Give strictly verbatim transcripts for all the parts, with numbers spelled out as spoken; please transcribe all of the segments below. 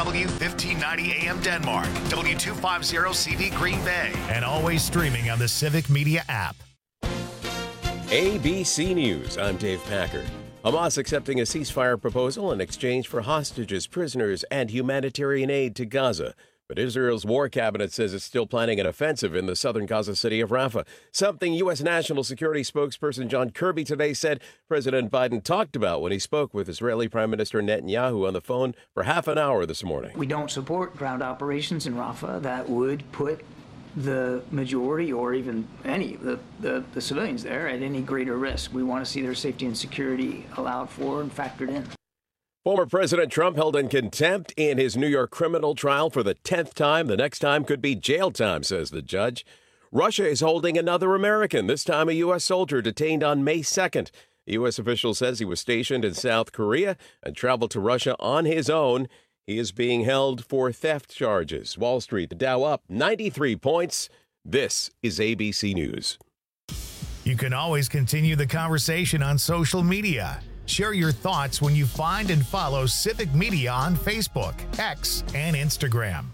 W fifteen ninety A M Denmark, W two fifty C V Green Bay, and always streaming on the Civic Media app. A B C News, I'm Dave Packard. Hamas accepting a ceasefire proposal in exchange for hostages, prisoners, and humanitarian aid to Gaza. But Israel's war cabinet says it's still planning an offensive in the southern Gaza city of Rafah, something U S. National Security spokesperson John Kirby today said President Biden talked about when he spoke with Israeli Prime Minister Netanyahu on the phone for half an hour this morning. We don't support ground operations in Rafah that would put the majority or even any of the, the, the civilians there at any greater risk. We want to see their safety and security allowed for and factored in. Former President Trump held in contempt in his New York criminal trial for the tenth time. The next time could be jail time, says the judge. Russia is holding another American, this time a U S soldier detained on May second. The U S official says he was stationed in South Korea and traveled to Russia on his own. He is being held for theft charges. Wall Street, the Dow up ninety-three points. This is A B C News. You can always continue the conversation on social media. Share your thoughts when you find and follow Civic Media on Facebook, X, and Instagram.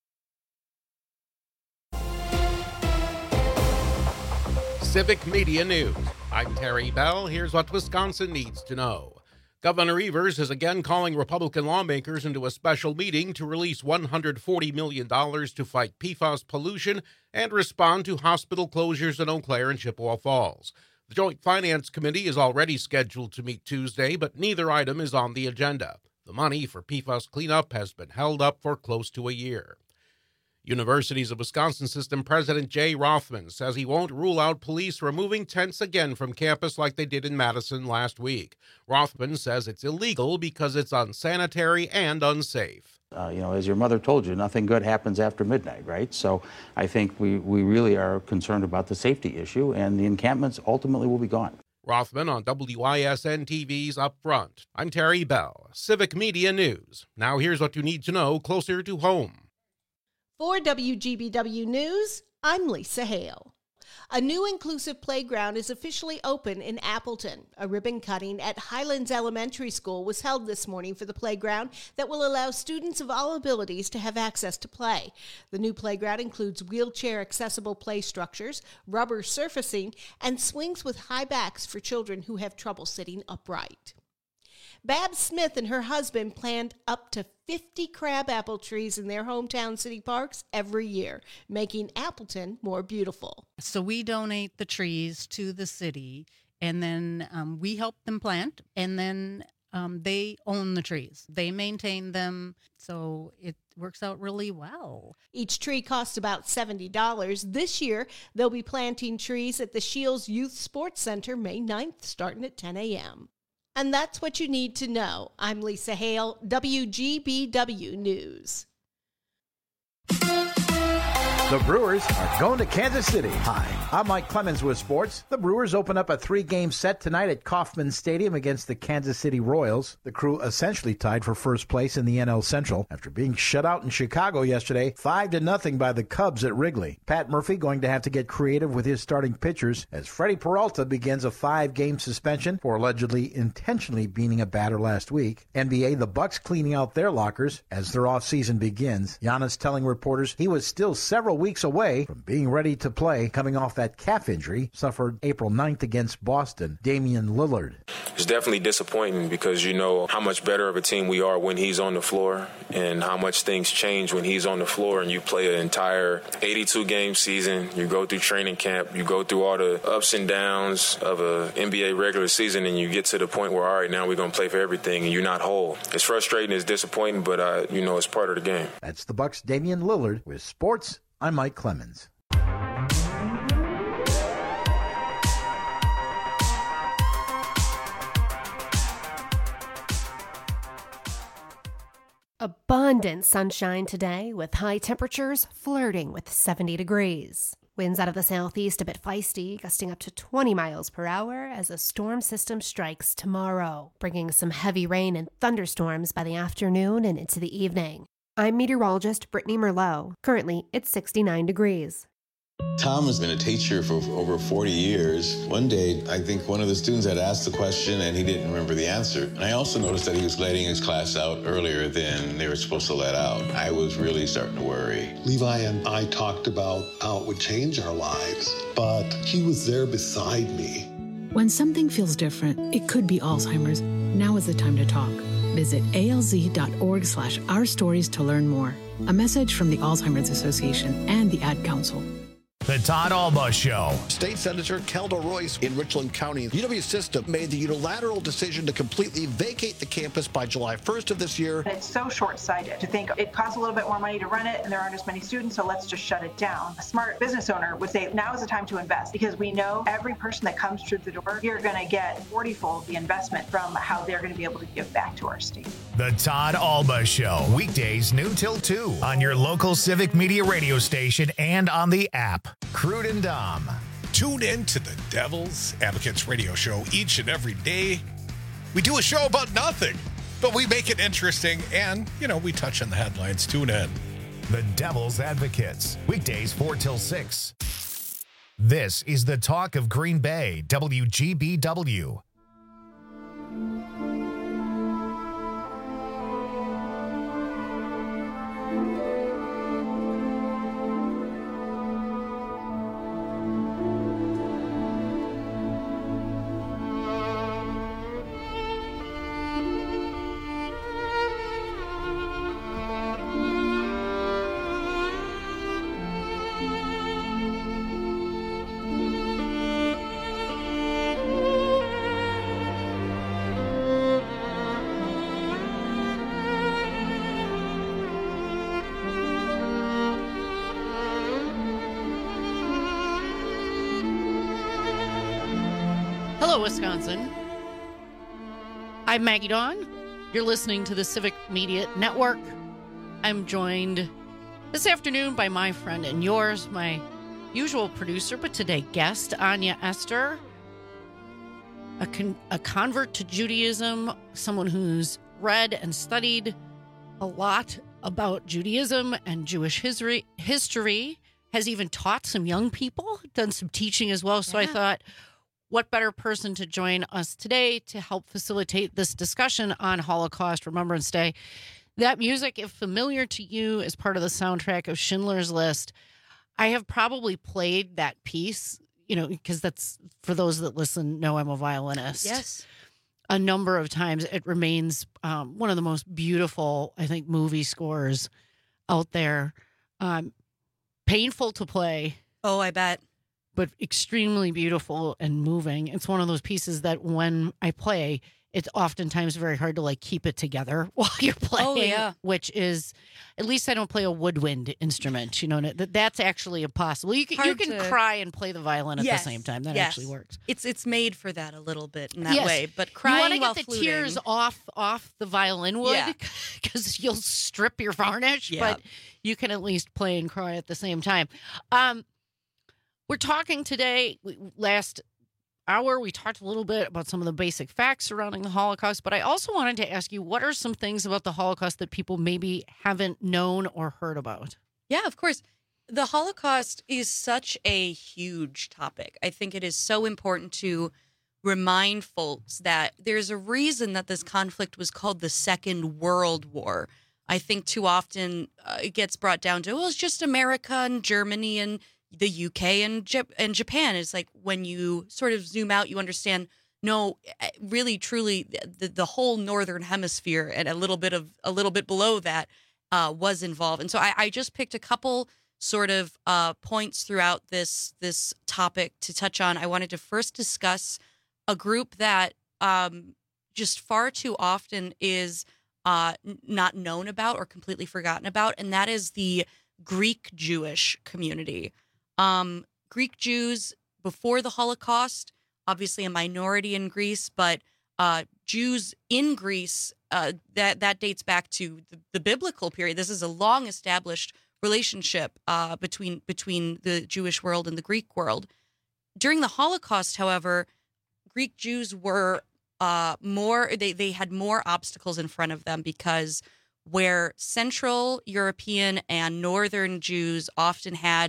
Civic Media News. I'm Terry Bell. Here's what Wisconsin needs to know. Governor Evers is again calling Republican lawmakers into a special meeting to release one hundred forty million dollars to fight P FAS pollution and respond to hospital closures in Eau Claire and Chippewa Falls. The Joint Finance Committee is already scheduled to meet Tuesday, but neither item is on the agenda. The money for P FAS cleanup has been held up for close to a year. Universities of Wisconsin System President Jay Rothman says he won't rule out police removing tents again from campus like they did in Madison last week. Rothman says it's illegal because it's unsanitary and unsafe. Uh, you know, as your mother told you, nothing good happens after midnight, right? So I think we, we really are concerned about the safety issue, and the encampments ultimately will be gone. Rothman on W I S N T V's Up Front. I'm Terry Bell, Civic Media News. Now here's what you need to know closer to home. For W G B W News, I'm Lisa Hale. A new inclusive playground is officially open in Appleton. A ribbon cutting at Highlands Elementary School was held this morning for the playground that will allow students of all abilities to have access to play. The new playground includes wheelchair-accessible play structures, rubber surfacing, and swings with high backs for children who have trouble sitting upright. Babs Smith and her husband planned up to fifty crabapple trees in their hometown city parks every year, making Appleton more beautiful. So we donate the trees to the city, and then um, we help them plant, and then um, they own the trees. They maintain them, so it works out really well. Each tree costs about seventy dollars. This year, they'll be planting trees at the Shields Youth Sports Center May ninth, starting at ten a.m. And that's what you need to know. I'm Lisa Hale, W G B W News. The Brewers are going to Kansas City. Hi, I'm Mike Clemens with sports. The Brewers open up a three-game set tonight at Kauffman Stadium against the Kansas City Royals. The Crew essentially tied for first place in the N L Central after being shut out in Chicago yesterday, five to nothing by the Cubs at Wrigley. Pat Murphy going to have to get creative with his starting pitchers as Freddie Peralta begins a five-game suspension for allegedly intentionally beating a batter last week. N B A, the Bucks cleaning out their lockers as their offseason begins. Giannis telling reporters he was still several weeks away from being ready to play, coming off that calf injury suffered April ninth against Boston. Damian Lillard. It's definitely disappointing because you know how much better of a team we are when he's on the floor and how much things change when he's on the floor and you play an entire eighty-two game season. You go through training camp, you go through all the ups and downs of a N B A regular season, and you get to the point where, all right, now we're going to play for everything, and you're not whole. It's frustrating, it's disappointing, but, uh, you know, it's part of the game. That's the Bucks' Damian Lillard. With sports, I'm Mike Clemens. Abundant sunshine today with high temperatures flirting with seventy degrees. Winds out of the southeast a bit feisty, gusting up to twenty miles per hour as a storm system strikes tomorrow, bringing some heavy rain and thunderstorms by the afternoon and into the evening. I'm meteorologist Brittany Merlot. Currently, it's sixty-nine degrees. Tom has been a teacher for over forty years. One day, I think one of the students had asked the question and he didn't remember the answer. And I also noticed that he was letting his class out earlier than they were supposed to let out. I was really starting to worry. Levi and I talked about how it would change our lives, but he was there beside me. When something feels different, it could be Alzheimer's. Now is the time to talk. Visit alz.org slash our stories to learn more. A message from the Alzheimer's Association and the Ad Council. The Todd Alba Show. State Senator Kelda Royce in Richland County. U W System made the unilateral decision to completely vacate the campus by July first of this year. It's so short-sighted to think it costs a little bit more money to run it and there aren't as many students, so let's just shut it down. A smart business owner would say now is the time to invest because we know every person that comes through the door, you're going to get forty-fold the investment from how they're going to be able to give back to our state. The Todd Alba Show. Weekdays noon till two on your local Civic Media radio station and on the app. Crude and Dom. Tune in to the Devil's Advocates radio show each and every day. We do a show about nothing, but we make it interesting and, you know, we touch on the headlines. Tune in. The Devil's Advocates. Weekdays four till six. This is the talk of Green Bay, W G B W. Hello, Wisconsin. I'm Maggie Dawn. You're listening to the Civic Media Network. I'm joined this afternoon by my friend and yours, my usual producer, but today guest, Anya Esther, a, con- a convert to Judaism, someone who's read and studied a lot about Judaism and Jewish history, history has even taught some young people, done some teaching as well. So yeah. I thought, what better person to join us today to help facilitate this discussion on Holocaust Remembrance Day? That music, if familiar to you, is part of the soundtrack of Schindler's List. I have probably played that piece, you know, because that's, for those that listen, know I'm a violinist. Yes. A number of times. It remains um, one of the most beautiful, I think, movie scores out there. Um, painful to play. Oh, I bet. But extremely beautiful and moving. It's one of those pieces that when I play, it's oftentimes very hard to like keep it together while you're playing. Oh, yeah. Which is, at least I don't play a woodwind instrument. You know, that that's actually impossible. You can Hard you can to... cry and play the violin at yes. the same time. That yes. actually works. It's it's made for that a little bit in that yes. way. But crying you want to while get the fluting... tears off off the violin wood because yeah. you'll strip your varnish. Yeah. But you can at least play and cry at the same time. Um. We're talking today, last hour, we talked a little bit about some of the basic facts surrounding the Holocaust, but I also wanted to ask you, what are some things about the Holocaust that people maybe haven't known or heard about? Yeah, of course. The Holocaust is such a huge topic. I think it is so important to remind folks that there's a reason that this conflict was called the Second World War. I think too often uh, it gets brought down to, well, it's just America and Germany and the U K and Jap- and Japan. Is like when you sort of zoom out, you understand, no, really, truly, the, the whole Northern Hemisphere and a little bit of a little bit below that uh, was involved. And so I, I just picked a couple sort of uh, points throughout this this topic to touch on. I wanted to first discuss a group that um, just far too often is uh, not known about or completely forgotten about, and that is the Greek Jewish community. Um, Greek Jews before the Holocaust, obviously a minority in Greece, but uh, Jews in Greece, uh, that that dates back to the, the biblical period. This is a long established relationship uh, between between the Jewish world and the Greek world. During the Holocaust, however, Greek Jews were uh, more they they had more obstacles in front of them because where Central European and Northern Jews often had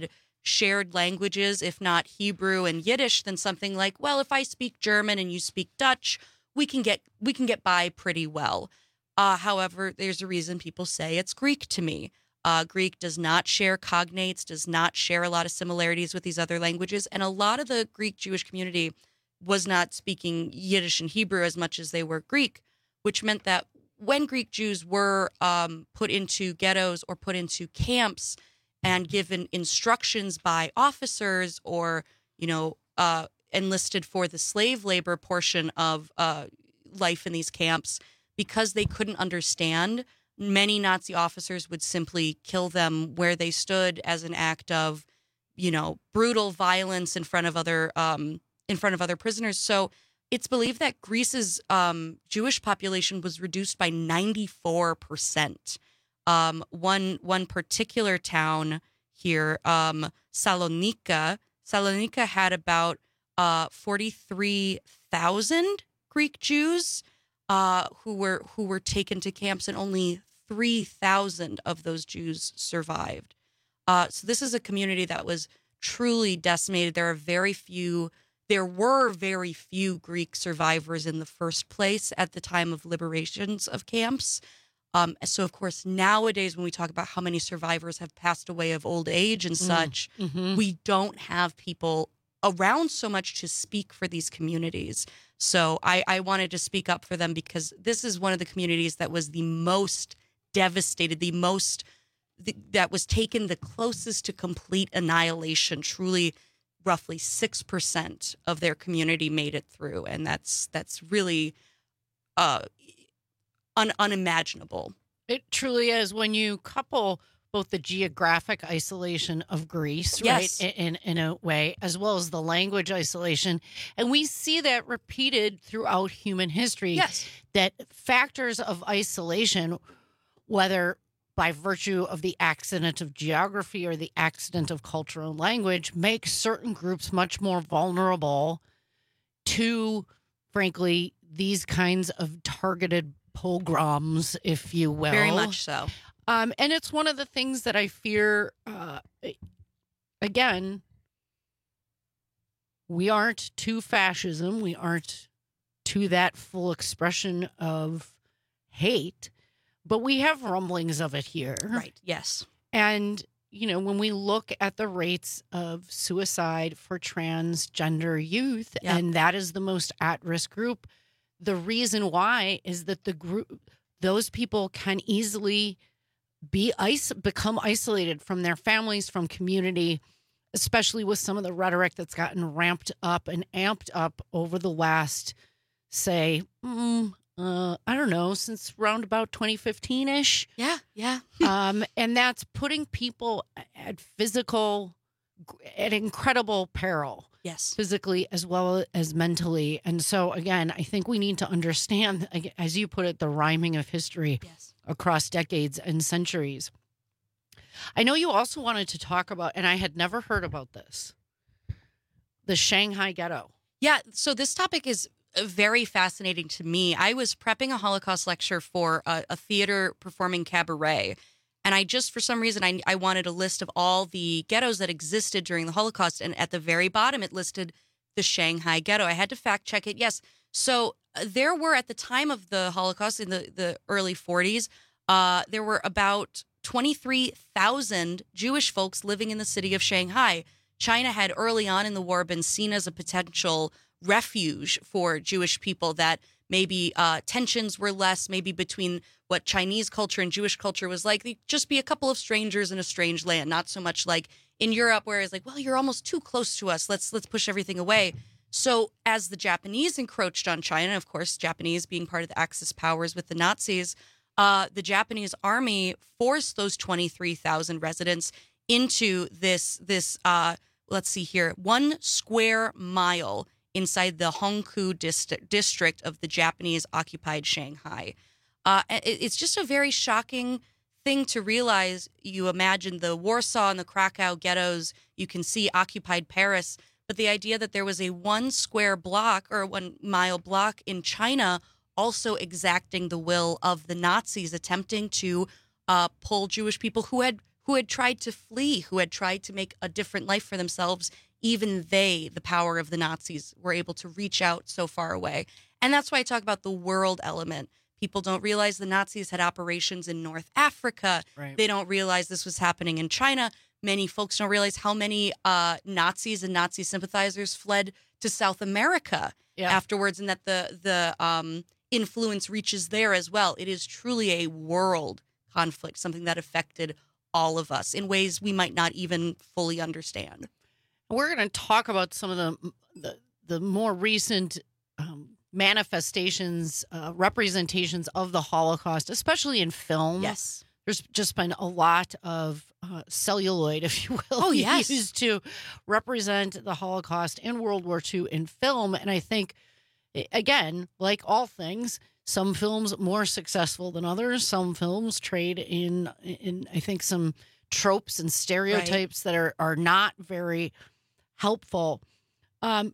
shared languages, if not Hebrew and Yiddish, than something like, well, if I speak German and you speak Dutch, we can get we can get by pretty well. Uh, however, there's a reason people say it's Greek to me. Uh, Greek does not share cognates, does not share a lot of similarities with these other languages. And a lot of the Greek Jewish community was not speaking Yiddish and Hebrew as much as they were Greek, which meant that when Greek Jews were um, put into ghettos or put into camps and given instructions by officers or, you know, uh, enlisted for the slave labor portion of uh, life in these camps, because they couldn't understand, many Nazi officers would simply kill them where they stood as an act of, you know, brutal violence in front of other um, in front of other prisoners. So it's believed that Greece's um, Jewish population was reduced by ninety-four percent. Um, one one particular town here, um, Salonika, Salonika had about uh, forty-three thousand Greek Jews uh, who were who were taken to camps, and only three thousand of those Jews survived. Uh, so this is a community that was truly decimated. There are very few. There were very few Greek survivors in the first place at the time of liberations of camps. Um, so, of course, nowadays when we talk about how many survivors have passed away of old age and such, mm-hmm. we don't have people around so much to speak for these communities. So I, I wanted to speak up for them, because this is one of the communities that was the most devastated, the most the, that was taken the closest to complete annihilation. Truly, roughly six percent of their community made it through. And that's that's really uh, un- unimaginable. It truly is. When you couple both the geographic isolation of Greece, Yes. right, in, in a way, as well as the language isolation. And we see that repeated throughout human history. Yes. That factors of isolation, whether by virtue of the accident of geography or the accident of culture and language, make certain groups much more vulnerable to, frankly, these kinds of targeted pogroms, if you will. Very much so. Um, and it's one of the things that I fear, uh, again, we aren't to fascism. We aren't to that full expression of hate, but we have rumblings of it here. Right. Yes. And, you know, when we look at the rates of suicide for transgender youth, Yeah. and that is the most at-risk group, the reason why is that the group, those people can easily be ice, become isolated from their families, from community, especially with some of the rhetoric that's gotten ramped up and amped up over the last, say, mm, uh, I don't know, since around about twenty fifteen-ish. Yeah, yeah. um, and that's putting people at physical, at incredible peril. Yes. Physically as well as mentally. And so, again, I think we need to understand, as you put it, the rhyming of history yes. across decades and centuries. I know you also wanted to talk about, and I had never heard about this, the Shanghai Ghetto. Yeah, so this topic is very fascinating to me. I was prepping a Holocaust lecture for a, a theater performing cabaret. And I just, for some reason, I, I wanted a list of all the ghettos that existed during the Holocaust. And at the very bottom, it listed the Shanghai Ghetto. I had to fact check it. Yes. So uh, there were, at the time of the Holocaust in the, the early forties, uh, there were about twenty-three thousand Jewish folks living in the city of Shanghai. China had early on in the war been seen as a potential refuge for Jewish people, that maybe uh, tensions were less, maybe between what Chinese culture and Jewish culture was like. They'd just be a couple of strangers in a strange land, not so much like in Europe, where it's like, well, you're almost too close to us. Let's let's push everything away. So as the Japanese encroached on China, of course, Japanese being part of the Axis powers with the Nazis, uh, the Japanese army forced those twenty-three thousand residents into this, this uh, let's see here, one square mile inside the Hongkou dist- district of the Japanese-occupied Shanghai. Uh, it, it's just a very shocking thing to realize. You imagine the Warsaw and the Krakow ghettos, you can see occupied Paris, but the idea that there was a one square block or one mile block in China also exacting the will of the Nazis, attempting to uh, pull Jewish people who had who had tried to flee, who had tried to make a different life for themselves. Even they, the power of the Nazis, were able to reach out so far away. And that's why I talk about the world element. People don't realize the Nazis had operations in North Africa. Right. They don't realize this was happening in China. Many folks don't realize how many uh, Nazis and Nazi sympathizers fled to South America Yeah. afterwards, and that the the um, influence reaches there as well. It is truly a world conflict, something that affected all of us in ways we might not even fully understand. We're going to talk about some of the the, the more recent um, manifestations, uh, representations of the Holocaust, especially in film. Yes. There's just been a lot of uh, celluloid, if you will, Oh, yes. used to represent the Holocaust and World War Two in film. And I think, again, like all things, some films more successful than others. Some films trade in, in I think, some tropes and stereotypes that are, are not very helpful. Um,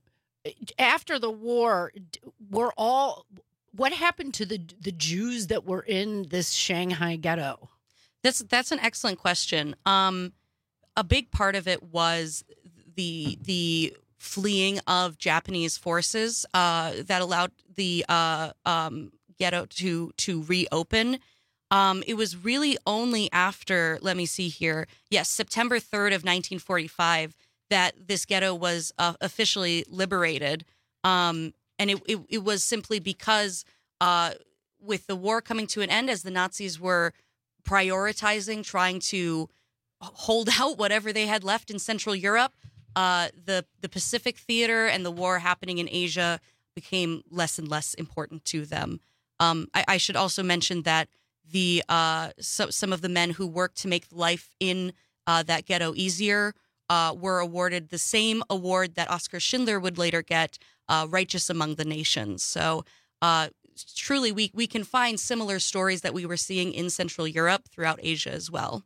after the war, were all what happened to the the Jews that were in this Shanghai ghetto? That's that's an excellent question. Um, a big part of it was the the fleeing of Japanese forces uh, that allowed the uh, um, ghetto to to reopen. Um, it was really only after, let me see here, yes, September third of nineteen forty-five that this ghetto was uh, officially liberated. Um, and it, it, it was simply because uh, with the war coming to an end, as the Nazis were prioritizing trying to hold out whatever they had left in Central Europe, uh, the, the Pacific theater and the war happening in Asia became less and less important to them. Um, I, I should also mention that the uh, so, some of the men who worked to make life in uh, that ghetto easier uh, were awarded the same award that Oskar Schindler would later get, uh, Righteous Among the Nations. So uh, truly, we, we can find similar stories that we were seeing in Central Europe throughout Asia as well.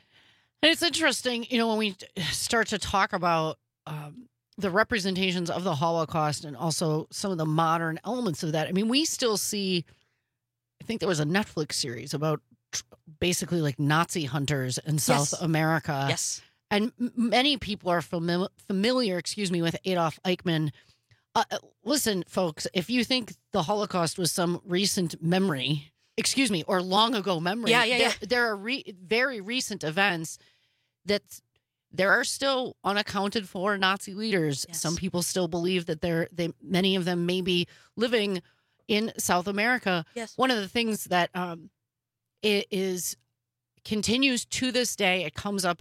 And it's interesting, you know, when we start to talk about um, the representations of the Holocaust and also some of the modern elements of that. I mean, we still see, I think there was a Netflix series about tr- basically like Nazi hunters in South Yes. America. Yes. And m- many people are fami- familiar, excuse me, with Adolf Eichmann. Uh, listen, folks, if you think the Holocaust was some recent memory, excuse me, or long ago memory, Yeah, yeah, there, yeah. there are re- very recent events that there are still unaccounted for Nazi leaders. Yes. Some people still believe that they're, they, many of them may be living in South America. Yes. One of the things that um, it is continues to this day, it comes up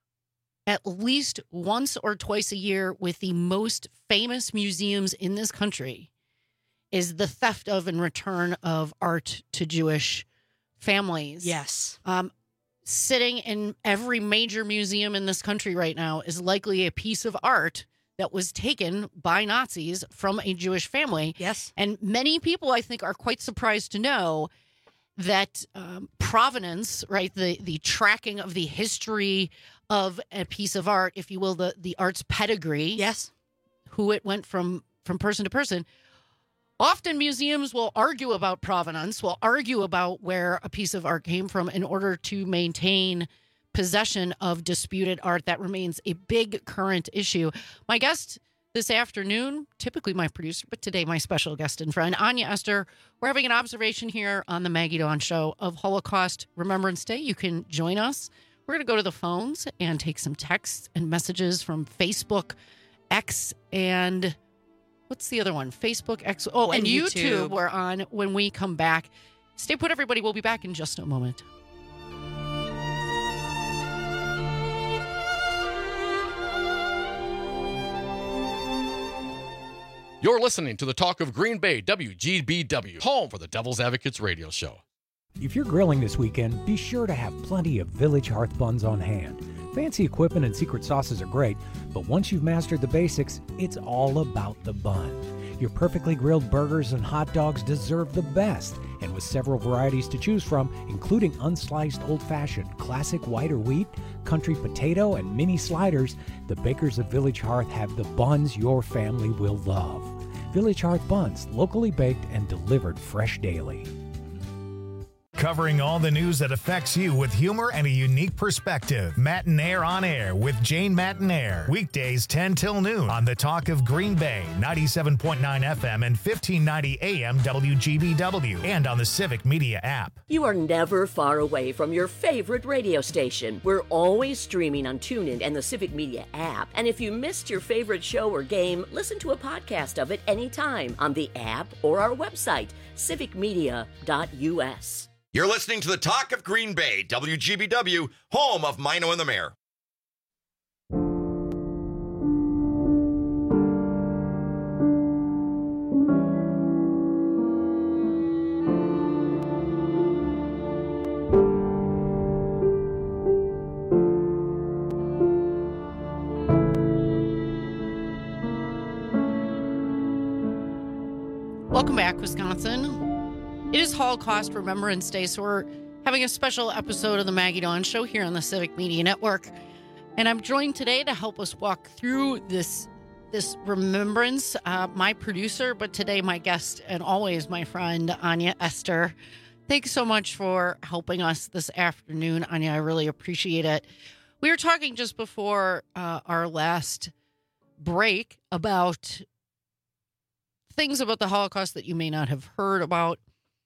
at least once or twice a year with the most famous museums in this country, is the theft of and return of art to Jewish families. Yes. Um, sitting in every major museum in this country right now is likely a piece of art that was taken by Nazis from a Jewish family. Yes. And many people, I think, are quite surprised to know that um, provenance, right, the, the tracking of the history of a piece of art, if you will, the, the art's pedigree. Yes. Who it went from, from person to person. Often museums will argue about provenance, will argue about where a piece of art came from in order to maintain possession of disputed art. That remains a big current issue. My guest this afternoon, typically my producer, but today my special guest and friend, Anya Ester. We're having an observation here on the Maggie Dawn Show of Holocaust Remembrance Day. You can join us. We're going to go to the phones and take some texts and messages from Facebook, X, and what's the other one? Facebook, X, oh, and, And YouTube. YouTube. We're on when we come back. Stay put, everybody. We'll be back in just a moment. You're listening to the Talk of Green Bay, W G B W, home for the Devil's Advocates radio show. If you're grilling this weekend, be sure to have plenty of Village Hearth buns on hand. Fancy equipment and secret sauces are great, but once you've mastered the basics, it's all about the bun. Your perfectly grilled burgers and hot dogs deserve the best, and with several varieties to choose from, including unsliced old-fashioned, classic white or wheat, country potato, and mini sliders, the bakers of Village Hearth have the buns your family will love. Village Hearth buns, locally baked and delivered fresh daily. Covering all the news that affects you with humor and a unique perspective. Matinaire on Air with Jane Matinaire. Weekdays ten till noon on the Talk of Green Bay, ninety-seven point nine F M and fifteen ninety A M W G B W, and on the Civic Media app. You are never far away from your favorite radio station. We're always streaming on TuneIn and the Civic Media app. And if you missed your favorite show or game, listen to a podcast of it anytime on the app or our website, civic media dot U S. You're listening to the Talk of Green Bay, W G B W, home of Mino and the Mayor. Welcome back, Wisconsin. It is Holocaust Remembrance Day, so we're having a special episode of the Maggie Dawn Show here on the Civic Media Network. And I'm joined today to help us walk through this this remembrance, uh, my producer, but today my guest and always my friend, Anya Esther. Thanks so much for helping us this afternoon, Anya. I really appreciate it. We were talking just before uh, our last break about things about the Holocaust that you may not have heard about.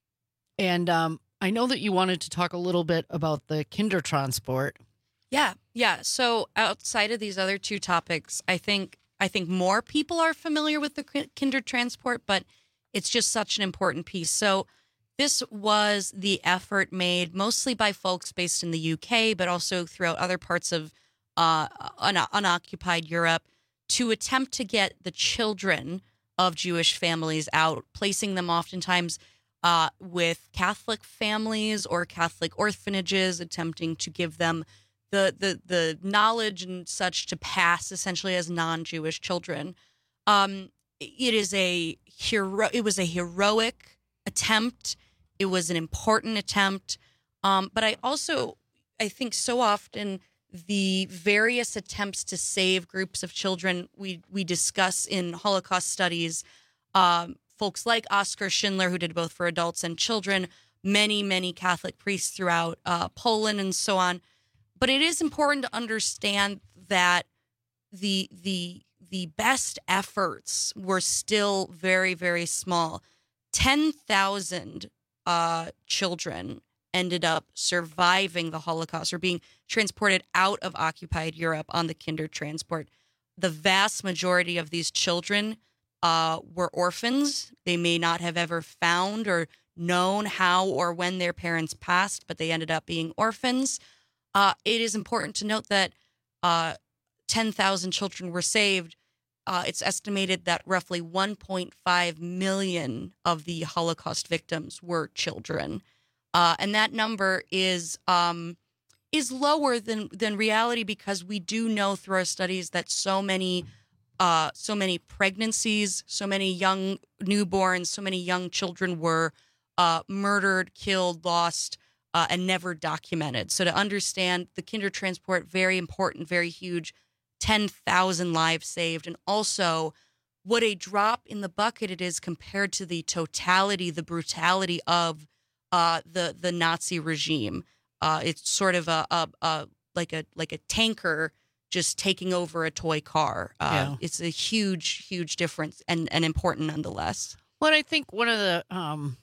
And um, I know that you wanted to talk a little bit about the Kindertransport. Yeah, yeah. So outside of these other two topics, I think I think more people are familiar with the Kindertransport, but it's just such an important piece. So this was the effort made mostly by folks based in the U K, but also throughout other parts of uh, un- unoccupied Europe to attempt to get the children of Jewish families out, placing them oftentimes Uh, with Catholic families or Catholic orphanages, attempting to give them the the the knowledge and such to pass essentially as non-Jewish children. Um, it is a hero. It was a heroic attempt. It was an important attempt. Um, but I also I think so often the various attempts to save groups of children we we discuss in Holocaust studies. Um, Folks like Oskar Schindler, who did both for adults and children, many, many Catholic priests throughout uh, Poland and so on. But it is important to understand that the the the best efforts were still very, very small. ten thousand uh, children ended up surviving the Holocaust or being transported out of occupied Europe on the Kindertransport. The vast majority of these children Uh, were orphans. They may not have ever found or known how or when their parents passed, but they ended up being orphans. Uh, it is important to note that uh, ten thousand children were saved. Uh, it's estimated that roughly one point five million of the Holocaust victims were children. Uh, and that number is um, is lower than, than reality because we do know through our studies that so many Uh, so many pregnancies, so many young newborns, so many young children were uh, murdered, killed, lost, uh, and never documented. So to understand the Kindertransport, very important, very huge, ten thousand lives saved. And also what a drop in the bucket it is compared to the totality, the brutality of uh, the the Nazi regime. Uh, it's sort of a, a, a like a like a tanker just taking over a toy car. Uh, Yeah. It's a huge, huge difference and, and important nonetheless. Well, I think one of the um,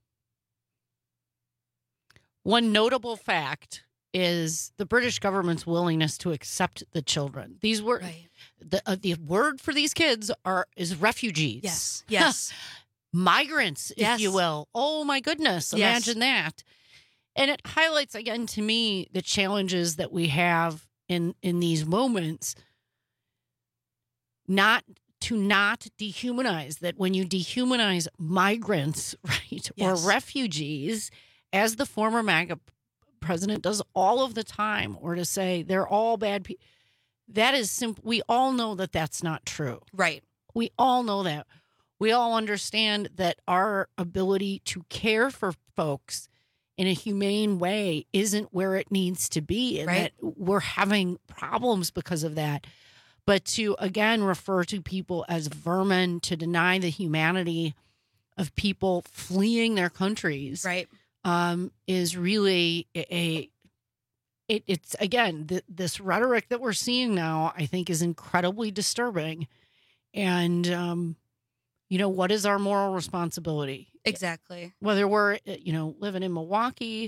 one notable fact is the British government's willingness to accept the children. These were Right. the uh, the word for these kids are is refugees. Yes, yes. Migrants, if Yes. you will. Oh my goodness, Yes. imagine that. And it highlights again to me the challenges that we have in in these moments. Not to not dehumanize, that when you dehumanize migrants, right, Yes. or refugees, as the former MAGA president does all of the time, or to say they're all bad people, that is simple. We all know that that's not true. Right. We all know that. We all understand that our ability to care for folks in a humane way isn't where it needs to be, and Right. that we're having problems because of that. But to, again, refer to people as vermin, to deny the humanity of people fleeing their countries, Right. um, is really a, a it, it's, again, th- this rhetoric that we're seeing now, I think, is incredibly disturbing. And, um, you know, what is our moral responsibility? Exactly. Whether we're, you know, living in Milwaukee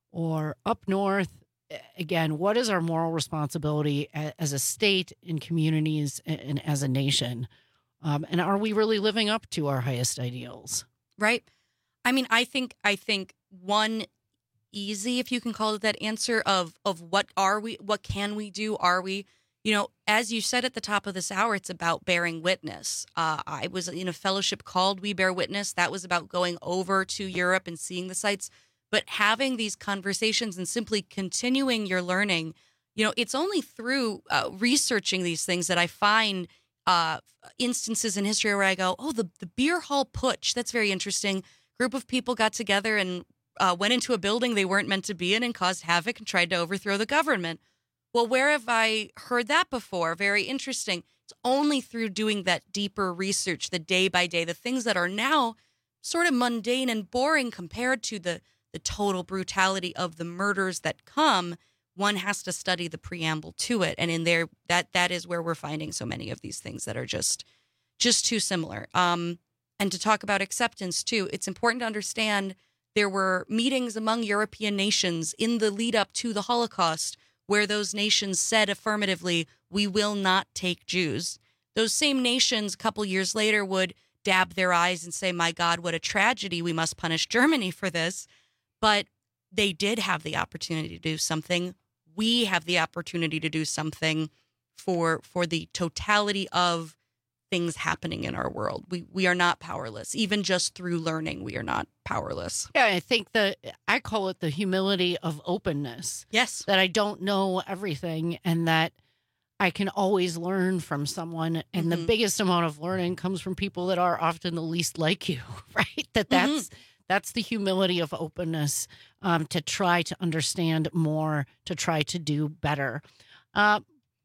or up north, again, what is our moral responsibility as a state, in communities, and as a nation? Um, and are we really living up to our highest ideals? Right. I mean, I think I think one easy, if you can call it that, answer of of what are we, what can we do? Are we, you know, as you said at the top of this hour, it's about bearing witness. Uh, I was in a fellowship called We Bear Witness. That was about going over to Europe and seeing the sites. But having these conversations and simply continuing your learning, you know, it's only through uh, researching these things that I find uh, instances in history where I go, oh, the, the beer hall putsch, that's very interesting. Group of people got together and uh, went into a building they weren't meant to be in and caused havoc and tried to overthrow the government. Well, where have I heard that before? Very interesting. It's only through doing that deeper research, the day by day, the things that are now sort of mundane and boring compared to the the total brutality of the murders that come, one has to study the preamble to it. And in there, that that is where we're finding so many of these things that are just just too similar. Um, and to talk about acceptance, too, it's important to understand there were meetings among European nations in the lead up to the Holocaust where those nations said affirmatively, we will not take Jews. Those same nations a couple years later would dab their eyes and say, my God, what a tragedy. We must punish Germany for this. But they did have the opportunity to do something. We have the opportunity to do something for for the totality of things happening in our world. We we are not powerless. Even just through learning, we are not powerless. Yeah, I think that I call it the humility of openness. Yes. That I don't know everything and that I can always learn from someone. And mm-hmm. the biggest amount of learning comes from people that are often the least like you, right? That that's... Mm-hmm. That's the humility of openness, um, to try to understand more, to try to do better. Uh,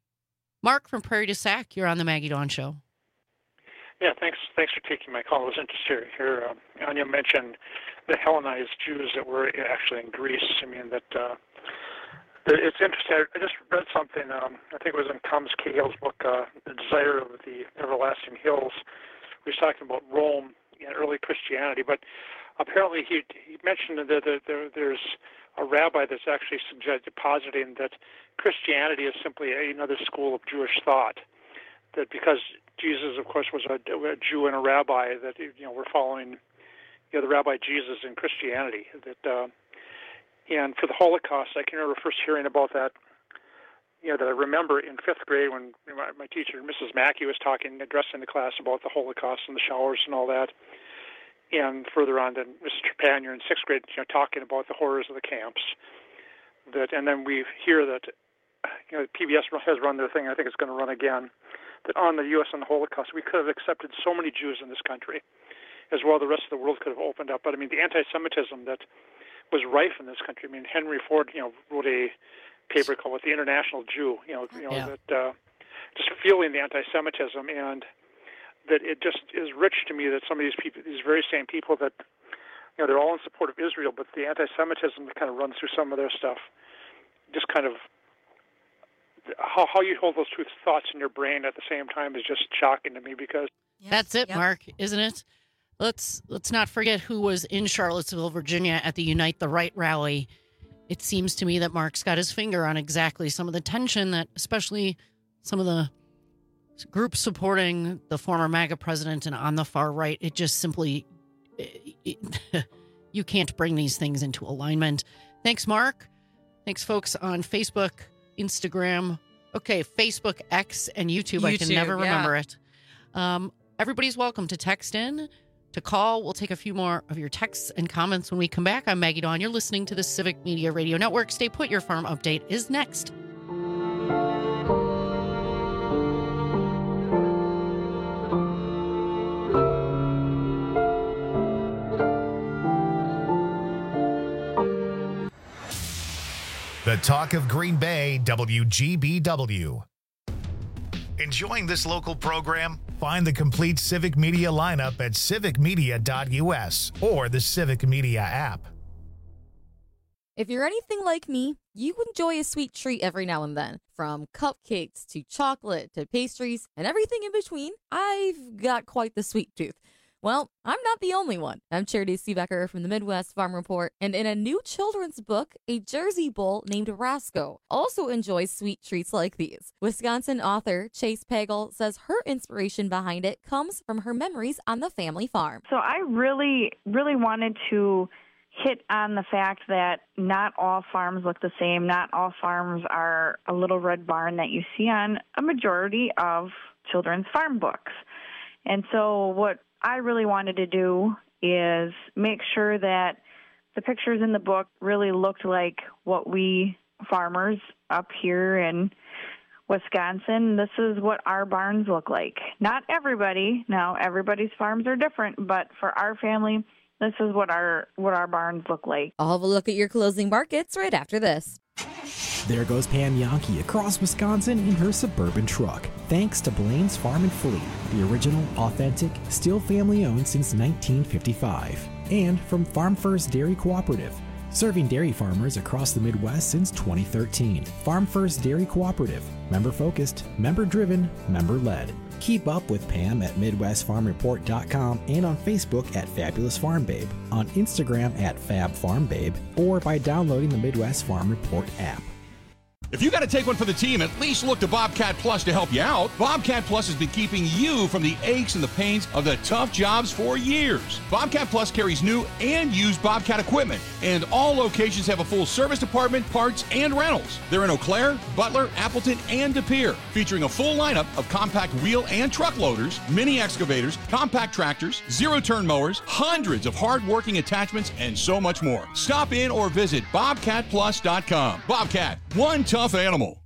Mark from Prairie du Sac, you're on the Maggie Dawn Show. Yeah, thanks. Thanks for taking my call. I was interested here. Um, Anya mentioned the Hellenized Jews that were actually in Greece. I mean, that uh, it's interesting. I just read something. Um, I think it was in Thomas Cahill's book, uh, "The Desire of the Everlasting Hills." He was talking about Rome and early Christianity, but apparently, he, he mentioned that there, there, there's a rabbi that's actually suggested, positing that Christianity is simply another school of Jewish thought. That because Jesus, of course, was a, a Jew and a rabbi, that you know we're following, you know, the Rabbi Jesus in Christianity. That uh, and for the Holocaust, I can remember first hearing about that. You know, that I remember in fifth grade when my, my teacher, Missus Mackey, was talking, addressing the class about the Holocaust and the showers and all that. And further on, then Mister Trepanier in sixth grade, you know, talking about the horrors of the camps. That, and then we hear that, you know, P B S has run their thing. I think it's going to run again. That on the U S and the Holocaust, we could have accepted so many Jews in this country, as well the rest of the world could have opened up. But I mean, the anti-Semitism that was rife in this country. I mean, Henry Ford, you know, wrote a paper called "The International Jew." You know, you know yeah. that uh, just feeling the anti-Semitism and. That it just is rich to me that some of these people, these very same people that, you know, they're all in support of Israel, but the anti-Semitism that kind of runs through some of their stuff, just kind of, how how you hold those two thoughts in your brain at the same time is just shocking to me because... Yes, That's it, yep. Mark, isn't it? Let's let's not forget who was in Charlottesville, Virginia at the Unite the Right rally. It seems to me that Mark's got his finger on exactly some of the tension that especially some of the groups supporting the former MAGA president and on the far right, it just simply, it, it, you can't bring these things into alignment. Thanks, Mark. Thanks, folks on Facebook, Instagram. Okay, Facebook, X, and YouTube. YouTube I can never yeah. remember it. Um, everybody's welcome to text in, to call. We'll take a few more of your texts and comments when we come back. I'm Maggie Dawn. You're listening to the Civic Media Radio Network. Stay put. Your farm update is next. The Talk of Green Bay, W G B W. Enjoying this local program? Find the complete Civic Media lineup at civic media dot U S or the Civic Media app. If you're anything like me, you enjoy a sweet treat every now and then. From cupcakes to chocolate to pastries and everything in between, I've got quite the sweet tooth. Well, I'm not the only one. I'm Charity Seebecker from the Midwest Farm Report, and in a new children's book, a Jersey bull named Rasco also enjoys sweet treats like these. Wisconsin author Chase Pagel says her inspiration behind it comes from her memories on the family farm. So I really, really wanted to hit on the fact that not all farms look the same. Not all farms are a little red barn that you see on a majority of children's farm books. And so what I really wanted to do is make sure that the pictures in the book really looked like what we farmers up here in Wisconsin, this is what our barns look like. Not everybody. Now, everybody's farms are different, but for our family, this is what our what our barns look like. I'll have a look at your closing markets right after this. There goes Pam Yankee across Wisconsin in her Suburban truck, thanks to Blaine's Farm and Fleet, the original, authentic, still family-owned since nineteen fifty-five. And from Farm First Dairy Cooperative, serving dairy farmers across the Midwest since twenty thirteen. Farm First Dairy Cooperative, member-focused, member-driven, member-led. Keep up with Pam at Midwest Farm Report dot com and on Facebook at Fabulous Farm Babe, on Instagram at Fab Farm Babe, or by downloading the Midwest Farm Report app. If you got to take one for the team, at least look to Bobcat Plus to help you out. Bobcat Plus has been keeping you from the aches and the pains of the tough jobs for years. Bobcat Plus carries new and used Bobcat equipment, and all locations have a full service department, parts, and rentals. They're in Eau Claire, Butler, Appleton, and De Pere, featuring a full lineup of compact wheel and truck loaders, mini excavators, compact tractors, zero-turn mowers, hundreds of hard-working attachments, and so much more. Stop in or visit Bobcat Plus dot com. Bobcat, one tough animal.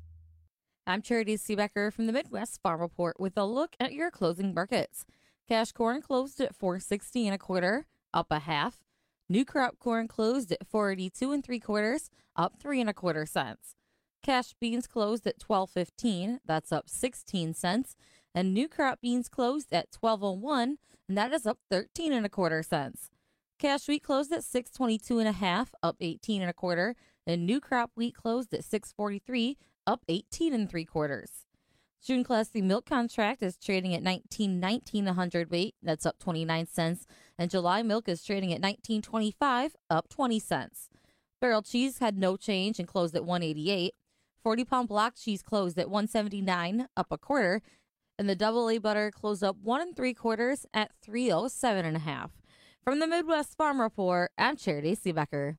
I'm Charity Seebecker from the Midwest Farm Report with a look at your closing markets. Cash corn closed at four sixty and a quarter, up a half. New crop corn closed at four eighty-two and three quarters, up three and a quarter cents. Cash beans closed at twelve fifteen, that's up sixteen cents. And new crop beans closed at twelve oh one, and that is up thirteen and a quarter cents. Cash wheat closed at six twenty-two and a half, up eighteen and a quarter. And new crop wheat closed at six forty-three, up eighteen and three quarters. June Class C milk contract is trading at nineteen nineteen a hundredweight, that's up twenty-nine cents. And July milk is trading at nineteen twenty-five, up twenty cents. Barrel cheese had no change and closed at one eighty-eight. forty pound block cheese closed at one seventy-nine, up a quarter. And the double A butter closed up one and three quarters at three oh seven and a half. From the Midwest Farm Report, I'm Charity Seebecker.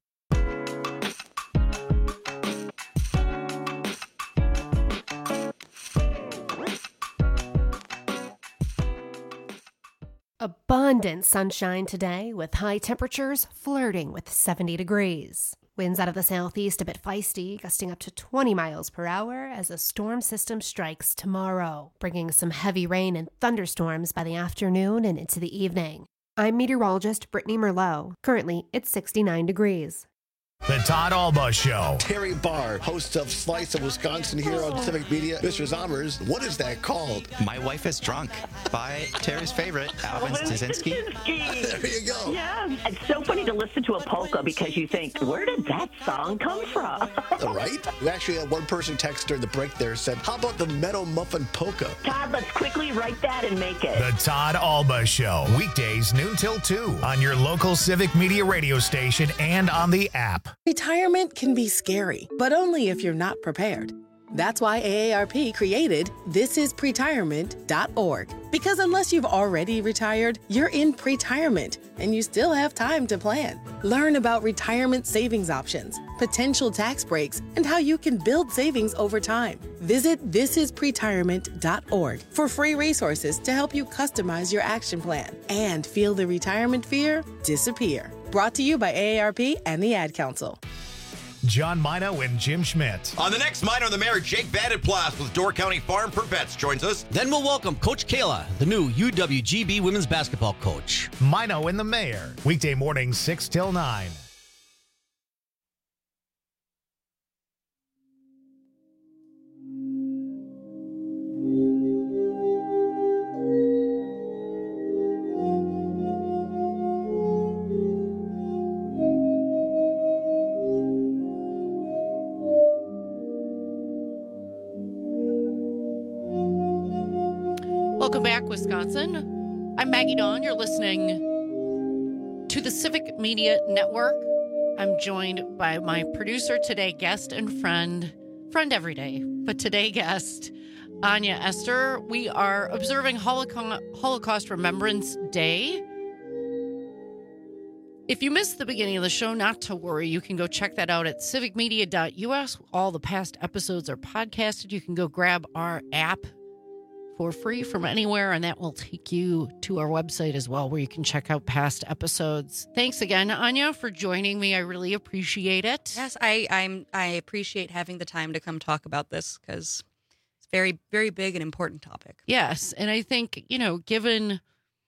Abundant sunshine today with high temperatures flirting with seventy degrees. Winds out of the southeast a bit feisty, gusting up to twenty miles per hour as a storm system strikes tomorrow, bringing some heavy rain and thunderstorms by the afternoon and into the evening. I'm meteorologist Brittany Merlot. Currently, it's sixty-nine degrees. The Todd Alba Show. Terry Barr, host of Slice of Wisconsin here on Civic Media. Mister Zommers, what is that called? My Wife is Drunk by Terry's favorite, Alvin Stasinski. There you go. Yeah, it's so funny to listen to a polka because you think, where did that song come from? Right? We actually had one person text during the break there said, how about the Meadow Muffin Polka? Todd, let's quickly write that and make it. The Todd Alba Show. Weekdays noon till two on your local Civic Media radio station and on the app. Retirement can be scary, but only if you're not prepared. That's why A A R P created this is pretirement dot org. Because unless you've already retired, you're in pretirement, and you still have time to plan. Learn about retirement savings options, potential tax breaks, and how you can build savings over time. Visit this is pretirement dot org for free resources to help you customize your action plan and feel the retirement fear disappear. Brought to you by A A R P and the Ad Council. John Mino and Jim Schmidt. On the next Mino the Mayor, Jake Vandenplas with Door County Farm for Vets joins us. Then we'll welcome Coach Kayla, the new U W G B women's basketball coach. Mino and the Mayor. Weekday mornings six till nine. Welcome back, Wisconsin. I'm Maggie Dawn. You're listening to the Civic Media Network. I'm joined by my producer today, guest and friend, friend every day, but today guest, Anya Esther. We are observing Holocaust, Holocaust Remembrance Day. If you missed the beginning of the show, not to worry. You can go check that out at civic media dot u s. All the past episodes are podcasted. You can go grab our app for free from anywhere, and that will take you to our website as well, where you can check out past episodes. Thanks again, Anya, for joining me. I really appreciate it. Yes, I I'm I appreciate having the time to come talk about this because it's very, very big and important topic. Yes, and I think, you know, given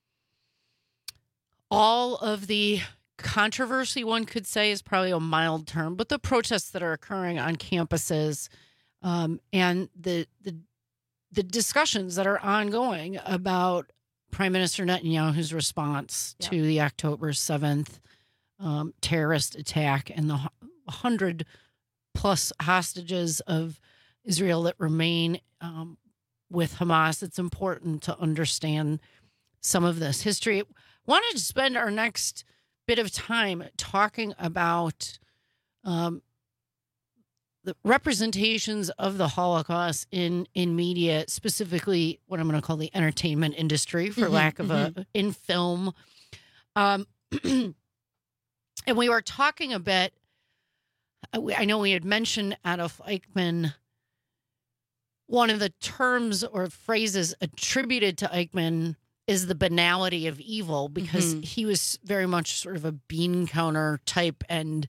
all of the controversy, one could say, is probably a mild term, but the protests that are occurring on campuses um, and the the the discussions that are ongoing about Prime Minister Netanyahu's response yep. to the October seventh um, terrorist attack and the hundred plus hostages of Israel that remain um, with Hamas. It's important to understand some of this history. Wanted to spend our next bit of time talking about um, the representations of the Holocaust in, in media, specifically what I'm going to call the entertainment industry, for mm-hmm, lack of mm-hmm. a, in film. Um, and we were talking a bit, I know we had mentioned Adolf Eichmann. One of the terms or phrases attributed to Eichmann is the banality of evil, because mm-hmm. he was very much sort of a bean counter type, and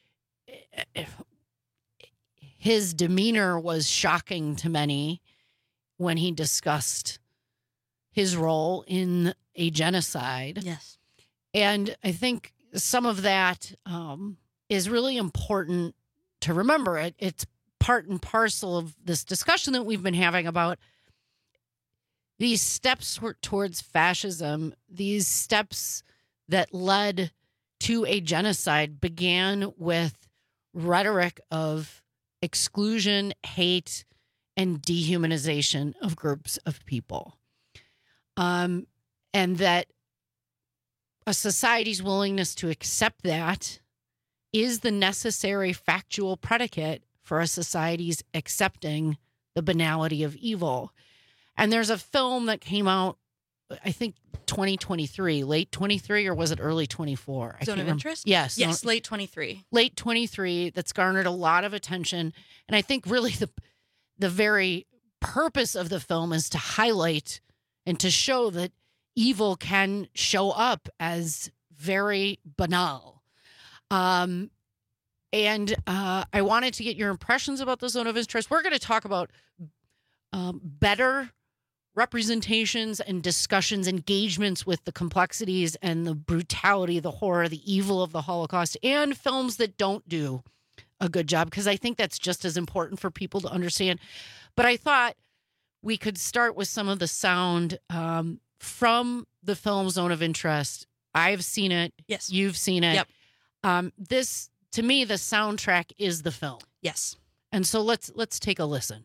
his demeanor was shocking to many when he discussed his role in a genocide. Yes. And I think some of that um, is really important to remember. It, it's part and parcel of this discussion that we've been having about these steps towards fascism. These steps that led to a genocide began with rhetoric of exclusion, hate, and dehumanization of groups of people. Um, and that a society's willingness to accept that is the necessary factual predicate for a society's accepting the banality of evil. And there's a film that came out, I think, twenty twenty-three, late twenty-three, or was it early twenty-four? Zone of Interest? Yes. Yes, late twenty-three. Late twenty-three, that's garnered a lot of attention. And I think really the the very purpose of the film is to highlight and to show that evil can show up as very banal. Um, and uh, I wanted to get your impressions about the Zone of Interest. We're going to talk about um, better representations and discussions, engagements with the complexities and the brutality, the horror, the evil of the Holocaust, and films that don't do a good job, because I think that's just as important for people to understand. But I thought we could start with some of the sound um, from the film Zone of Interest. I've seen it. Yes. You've seen it. Yep. Um, this, to me, the soundtrack is the film. Yes. And so let's let's take a listen.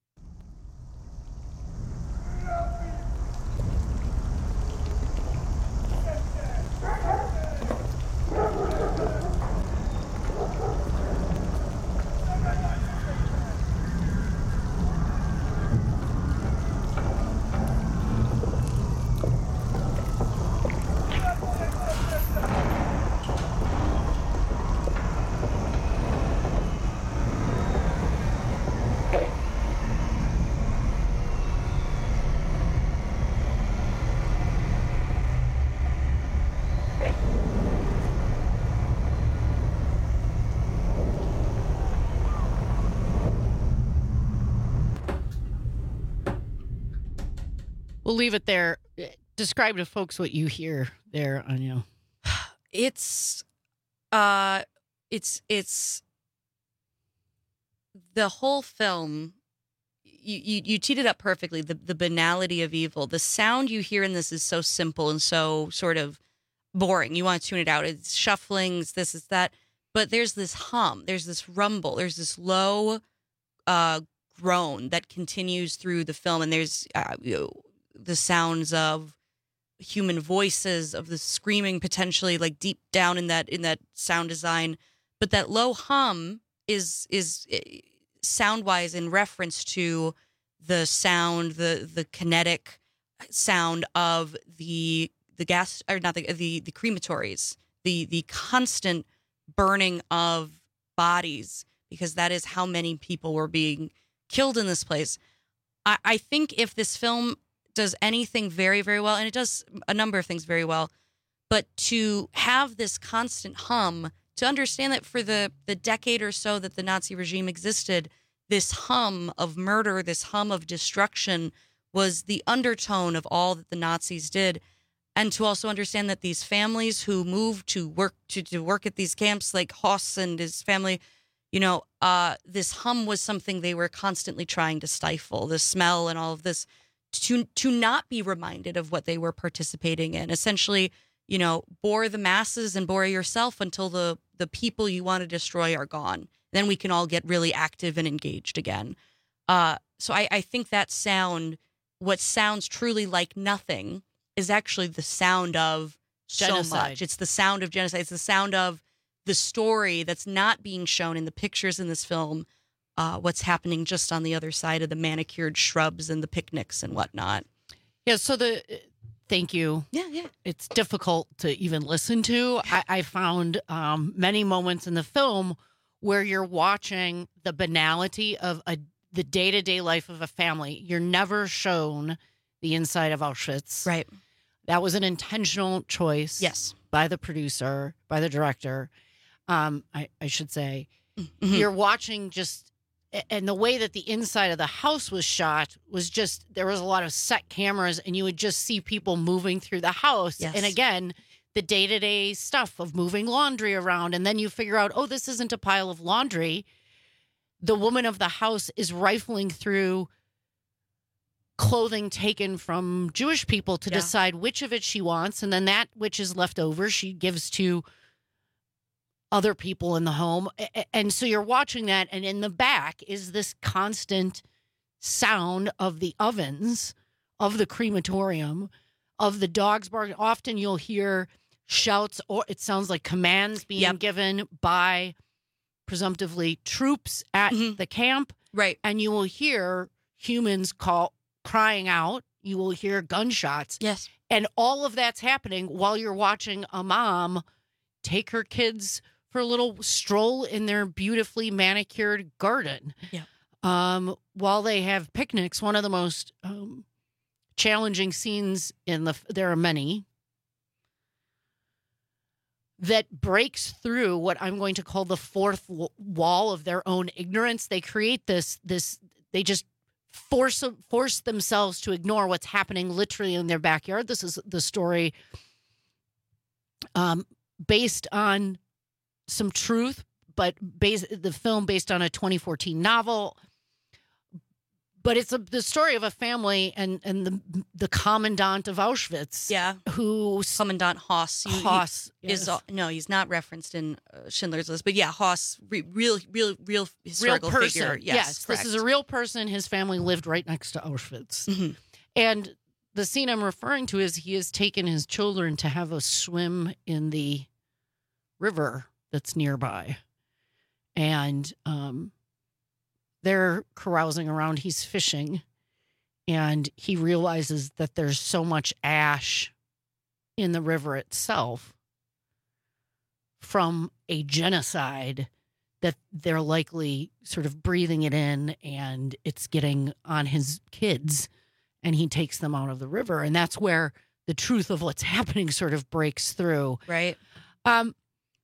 We'll leave it there. Describe to folks what you hear there, Anya. It's, uh, it's, it's the whole film. You, you, you teed it up perfectly. The, the banality of evil. The sound you hear in this is so simple and so sort of boring. You want to tune it out. It's shuffling. It's this, it's that. But there's this hum. There's this rumble. There's this low, uh, groan that continues through the film. And there's, uh, you know, the sounds of human voices, of the screaming potentially like deep down in that in that sound design. But that low hum is is sound wise in reference to the sound, the the kinetic sound of the the gas or not the the, the crematories, the the constant burning of bodies, because that is how many people were being killed in this place. I, I think if this film does anything very, very well, and it does a number of things very well, but to have this constant hum, to understand that for the, the decade or so that the Nazi regime existed, this hum of murder, this hum of destruction was the undertone of all that the Nazis did. And to also understand that these families who moved to work to, to work at these camps, like Hoss and his family, you know, uh, this hum was something they were constantly trying to stifle, the smell and all of this, to to not be reminded of what they were participating in. Essentially, you know, bore the masses and bore yourself until the, the people you want to destroy are gone. Then we can all get really active and engaged again. Uh, so I, I think that sound, what sounds truly like nothing, is actually the sound of genocide. So much. It's the sound of genocide. It's the sound of the story that's not being shown in the pictures in this film, uh, what's happening just on the other side of the manicured shrubs and the picnics and whatnot. Yeah, so the... Thank you. Yeah, yeah. It's difficult to even listen to. I, I found um, many moments in the film where you're watching the banality of a, the day-to-day life of a family. You're never shown the inside of Auschwitz. Right. That was an intentional choice. Yes. By the producer, by the director, um, I, I should say. Mm-hmm. You're watching just... And the way that the inside of the house was shot was just, there was a lot of set cameras and you would just see people moving through the house. Yes. And again, the day-to-day stuff of moving laundry around. And then you figure out, oh, this isn't a pile of laundry. The woman of the house is rifling through clothing taken from Jewish people to Yeah. decide which of it she wants. And then that which is left over, she gives to other people in the home. And so you're watching that, and in the back is this constant sound of the ovens, of the crematorium, of the dogs barking. Often you'll hear shouts, or it sounds like commands being Yep. given by presumptively troops at Mhm. the camp. Right. And you will hear humans call crying out. You will hear gunshots. Yes. And all of that's happening while you're watching a mom take her kids for a little stroll in their beautifully manicured garden. Yeah. Um, while they have picnics, one of the most um, challenging scenes in the, there are many, that breaks through what I'm going to call the fourth w- wall of their own ignorance. They create this, this, they just force, force themselves to ignore what's happening literally in their backyard. This is the story um, based on some truth, but based the film based on a twenty fourteen novel. But it's a, the story of a family and and the the commandant of Auschwitz. Yeah. Who Commandant Hoss. He- Hoss he is yes. no, he's not referenced in uh, Schindler's List, but yeah, Hoss, re- real, real, real real historical person. figure. Yes, Yes, correct. this is a real person. His family lived right next to Auschwitz. Mhm. And the scene I'm referring to is he has taken his children to have a swim in the river that's nearby. And um, they're carousing around. He's fishing. And he realizes that there's so much ash in the river itself from a genocide that they're likely sort of breathing it in, and it's getting on his kids, and he takes them out of the river. And that's where the truth of what's happening sort of breaks through. Right. Um,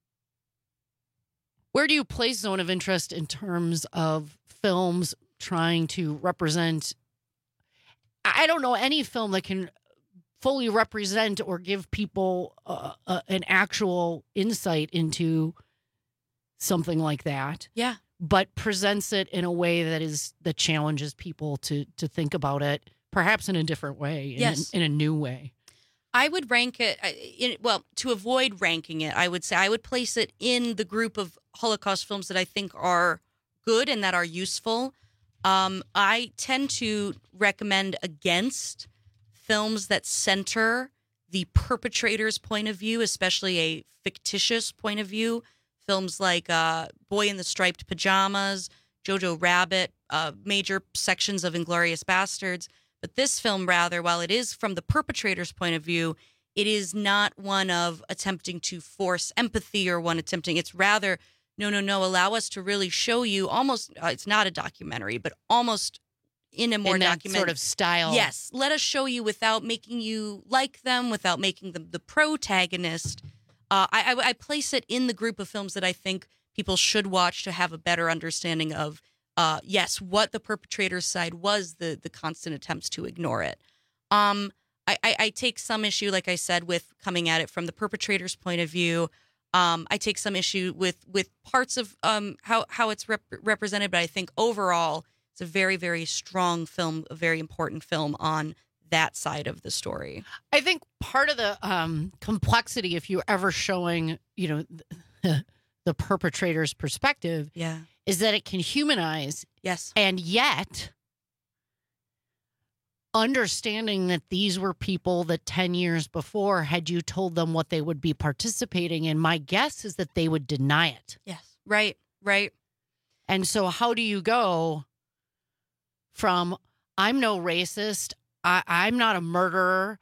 where do you place Zone of Interest in terms of films trying to represent, I don't know, any film that can fully represent or give people uh, uh, an actual insight into something like that? Yeah. But presents it in a way that is that challenges people to to think about it, perhaps in a different way, in, Yes. a, in a new way. I would rank it, I- in, well, to avoid ranking it, I would say I would place it in the group of Holocaust films that I think are good and that are useful. Um, I tend to recommend against films that center the perpetrator's point of view, especially a fictitious point of view. Films like uh, Boy in the Striped Pajamas, Jojo Rabbit, uh, major sections of Inglourious Bastards. But this film, rather, while it is from the perpetrator's point of view, it is not one of attempting to force empathy or one attempting. It's rather, no, no, no, allow us to really show you almost, uh, it's not a documentary, but almost in a more in that documentary sort of style. Yes. Let us show you without making you like them, without making them the protagonist. Uh, I, I, I place it in the group of films that I think people should watch to have a better understanding of, uh, yes, what the perpetrator's side was, the the constant attempts to ignore it. Um, I, I, I take some issue, like I said, with coming at it from the perpetrator's point of view. Um, I take some issue with with parts of um, how, how it's rep- represented, but I think overall it's a very, very strong film, a very important film on that side of the story. I think part of the um, complexity, if you're ever showing, you know, the, the perpetrator's perspective, yeah, is that it can humanize. Yes. And yet, understanding that these were people that ten years before, had you told them what they would be participating in, my guess is that they would deny it. Yes. Right. Right. And so how do you go from, I'm no racist, I, I'm not a murderer,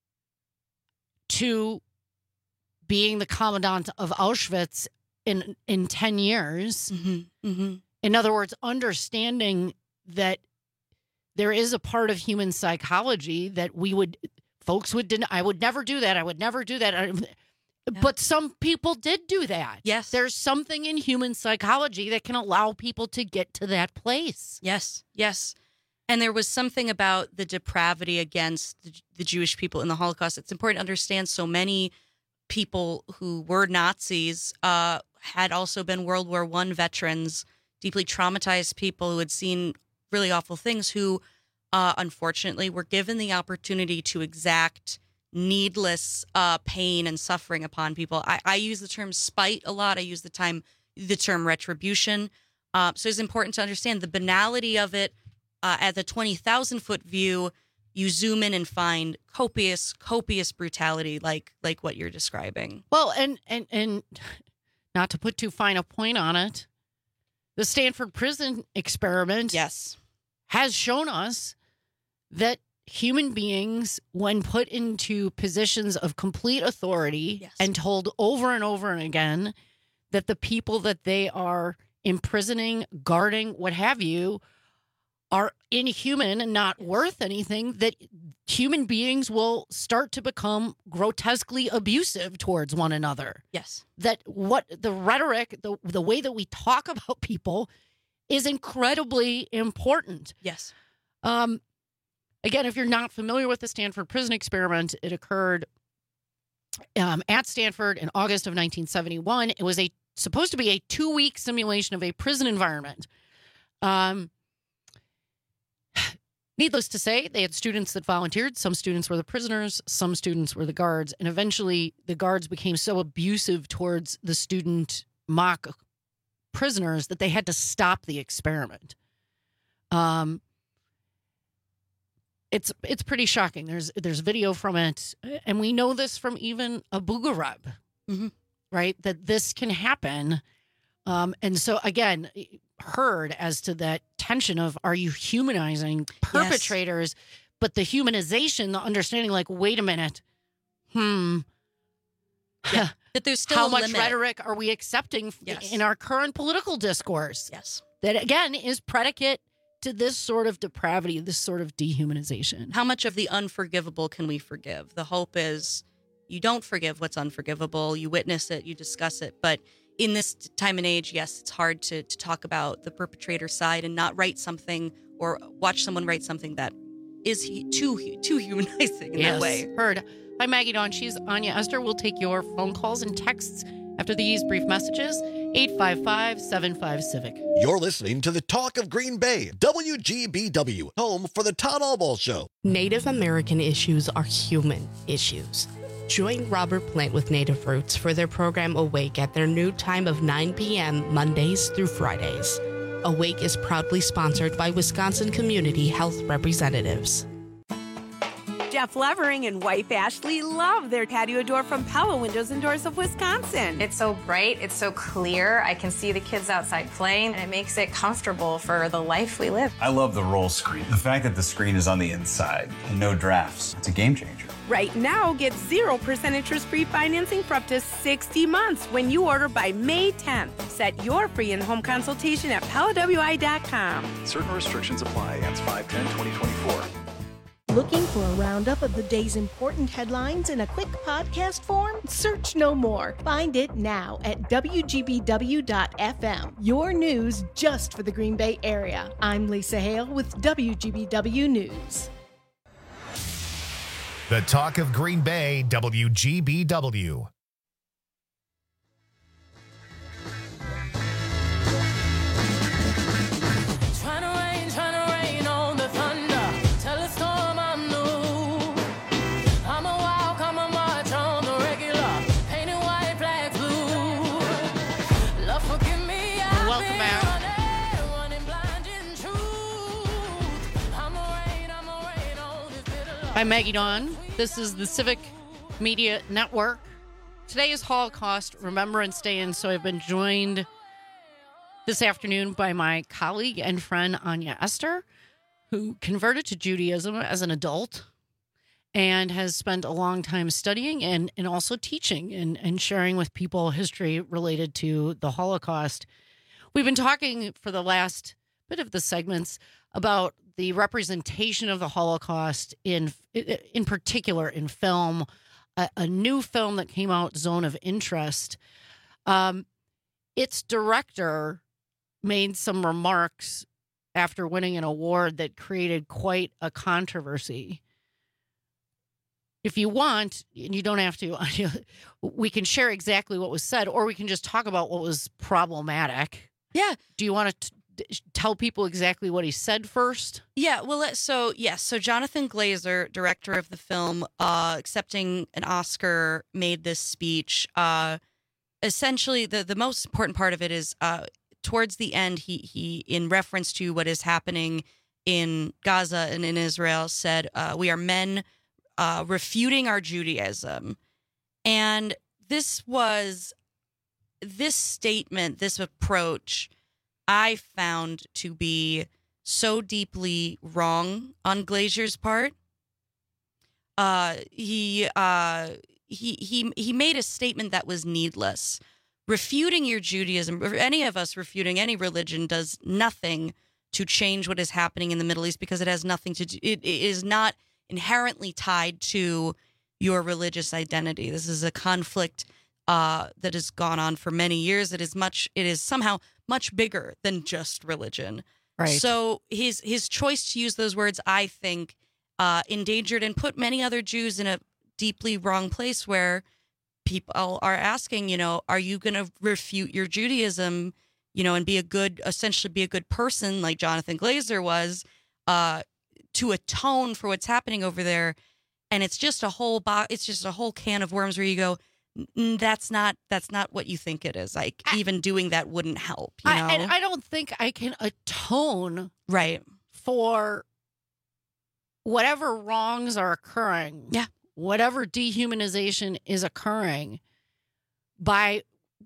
to being the commandant of Auschwitz in in ten years? Mm-hmm. Mm-hmm. In other words, understanding that there is a part of human psychology that we would, folks would deny. I would never do that. I would never do that. I, Yeah. But some people did do that. Yes. There's something in human psychology that can allow people to get to that place. Yes, yes. And there was something about the depravity against the, the Jewish people in the Holocaust. It's important to understand so many people who were Nazis uh, had also been World War One veterans, deeply traumatized people who had seen really awful things, who uh, unfortunately were given the opportunity to exact needless uh, pain and suffering upon people. I, I use the term spite a lot. I use the time the term retribution. Uh, so it's important to understand the banality of it. Uh, at the twenty thousand foot view, you zoom in and find copious, copious brutality like like what you're describing. Well, and and and not to put too fine a point on it, the Stanford Prison Experiment, yes, has shown us that human beings, when put into positions of complete authority, yes, and told over and over and again that the people that they are imprisoning, guarding, what have you, are inhuman and not worth anything, that human beings will start to become grotesquely abusive towards one another. Yes. That what the rhetoric, the, the way that we talk about people is incredibly important. Yes. Um, again, if you're not familiar with the Stanford Prison Experiment, it occurred um, at Stanford in August of nineteen seventy-one. It was a supposed to be a two-week simulation of a prison environment. Um, Needless to say, they had students that volunteered. Some students were the prisoners, some students were the guards, and eventually the guards became so abusive towards the student mock prisoners that they had to stop the experiment. Um, it's it's pretty shocking. There's there's video from it, and we know this from even Abu Ghraib, mm-hmm. right? That this can happen. Um, and so again, heard as to that tension of, are you humanizing perpetrators? Yes. But the humanization, the understanding, like, wait a minute, hmm, yeah. That there's still how a much limit. rhetoric are we accepting yes. in our current political discourse? Yes, that again is predicate to this sort of depravity, this sort of dehumanization. How much of the unforgivable can we forgive? The hope is you don't forgive what's unforgivable. You witness it, you discuss it, but in this time and age, yes, it's hard to, to talk about the perpetrator side and not write something or watch someone write something that is he, too too humanizing in yes. that way. Heard. Hi, Maggie Dawn. She's Anya Esther. We'll take your phone calls and texts after these brief messages. eight five five, seven five, Civic. You're listening to the Talk of Green Bay, W G B W, home for the Todd Albaugh Show. Native American issues are human issues. Join Robert Plant with Native Roots for their program Awake at their new time of nine p.m. Mondays through Fridays. Awake is proudly sponsored by Wisconsin Community Health Representatives. Jeff Levering and wife Ashley love their patio door from Pella Windows and Doors of Wisconsin. It's so bright, it's so clear. I can see the kids outside playing, and it makes it comfortable for the life we live. I love the roll screen. The fact that the screen is on the inside and no drafts, it's a game changer. Right now, get zero percent interest-free financing for up to sixty months when you order by May tenth. Set your free in-home consultation at Pella W I dot com. Certain restrictions apply. Ends five ten twenty twenty-four. Looking for a roundup of the day's important headlines in a quick podcast form? Search no more. Find it now at W G B W dot F M. Your news just for the Green Bay area. I'm Lisa Hale with W G B W News. The Talk of Green Bay, W G B W. I'm Maggie Dawn. This is the Civic Media Network. Today is Holocaust Remembrance Day, and so I've been joined this afternoon by my colleague and friend Anya Esther, who converted to Judaism as an adult and has spent a long time studying and, and also teaching and, and sharing with people history related to the Holocaust. We've been talking for the last bit of the segments about the representation of the Holocaust in in particular in film, a, a new film that came out, Zone of Interest. Um, its director made some remarks after winning an award that created quite a controversy. If you want, and you don't have to, we can share exactly what was said, or we can just talk about what was problematic. Yeah. Do you want to tell people exactly what he said first? Yeah, well, so, yes. So Jonathan Glazer, director of the film, uh, accepting an Oscar, made this speech. Uh, essentially, the, the most important part of it is uh, towards the end, he, he, in reference to what is happening in Gaza and in Israel, said, uh, we are men uh, refuting our Judaism. And this was, this statement, this approach, I found to be so deeply wrong on Glazer's part. Uh, he uh, he he he made a statement that was needless. Refuting your Judaism, or any of us refuting any religion, does nothing to change what is happening in the Middle East because it has nothing to do. It, it is not inherently tied to your religious identity. This is a conflict uh, that has gone on for many years. It is much. It is somehow much bigger than just religion. Right. So his his choice to use those words, I think, uh, endangered and put many other Jews in a deeply wrong place where people are asking, you know, are you going to refute your Judaism, you know, and be a good, essentially be a good person like Jonathan Glazer was, uh, to atone for what's happening over there. And it's just a whole bo- it's just a whole can of worms where you go, that's not that's not what you think it is. Like I, even doing that wouldn't help. You know? I, and I don't think I can atone right for whatever wrongs are occurring. Yeah, whatever dehumanization is occurring by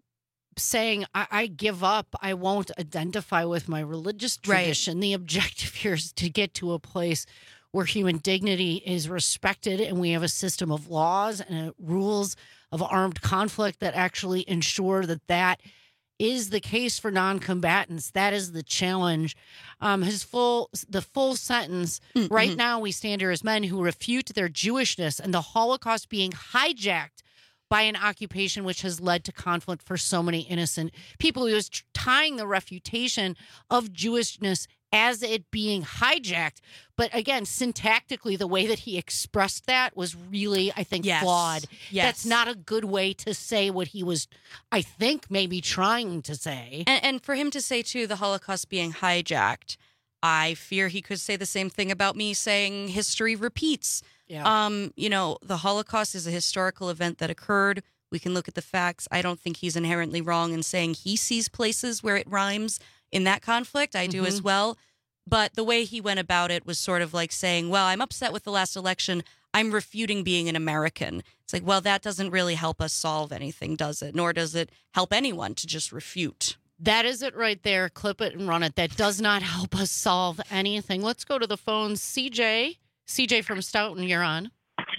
saying I, I give up. I won't identify with my religious tradition. Right. The objective here is to get to a place where human dignity is respected and we have a system of laws and rules of armed conflict that actually ensure that that is the case for non-combatants. That is the challenge. Um, his full, the full sentence, mm-hmm. right now we stand here as men who refute their Jewishness and the Holocaust being hijacked by an occupation which has led to conflict for so many innocent people. He was tying the refutation of Jewishness as it being hijacked. But again, syntactically, the way that he expressed that was really, I think, yes. flawed. Yes. That's not a good way to say what he was, I think, maybe trying to say. And, and for him to say, too, the Holocaust being hijacked, I fear he could say the same thing about me saying history repeats. Yeah. Um, you know, the Holocaust is a historical event that occurred. We can look at the facts. I don't think he's inherently wrong in saying he sees places where it rhymes in that conflict. I do mm-hmm. as well. But the way he went about it was sort of like saying, well, I'm upset with the last election. I'm refuting being an American. It's like, well, that doesn't really help us solve anything, does it? Nor does it help anyone to just refute. That is it right there. Clip it and run it. That does not help us solve anything. Let's go to the phones. C J. C J from Stoughton, you're on.